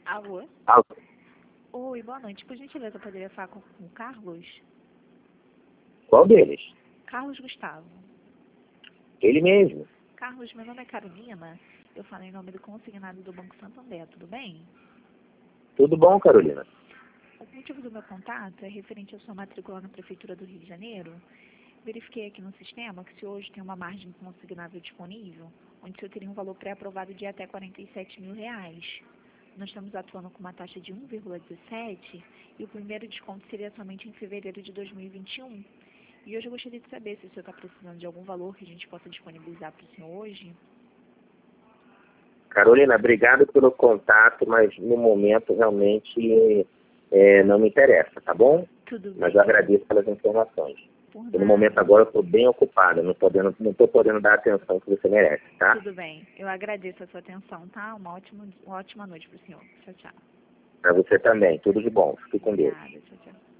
Alô? Alô? Oi, boa noite. Por gentileza, eu poderia falar com o Carlos? Qual deles? Carlos Gustavo. Ele mesmo. Carlos, meu nome é Carolina. Eu falo em nome do consignado do Banco Santander, tudo bem? Tudo bom, Carolina? O motivo do meu contato é referente à sua matrícula na Prefeitura do Rio de Janeiro. Verifiquei aqui no sistema que se hoje tem uma margem consignável disponível, onde o senhor teria um valor pré-aprovado de até R$ 47 mil. Nós estamos atuando com uma taxa de 1,17 e o primeiro desconto seria somente em fevereiro de 2021. E hoje eu gostaria de saber se o senhor está precisando de algum valor que a gente possa disponibilizar para o senhor hoje. Carolina, obrigado pelo contato, mas no momento realmente não me interessa, tá bom? Tudo bem. Mas eu agradeço pelas informações. Por E no nada. momento agora eu estou bem ocupado, não estou podendo dar a atenção que você merece, tá? Tudo bem. Eu agradeço a sua atenção, tá? Uma ótima noite para o senhor. Tchau, tchau. Para você também, tudo de bom. Fique com Deus. Obrigada. Tchau, tchau.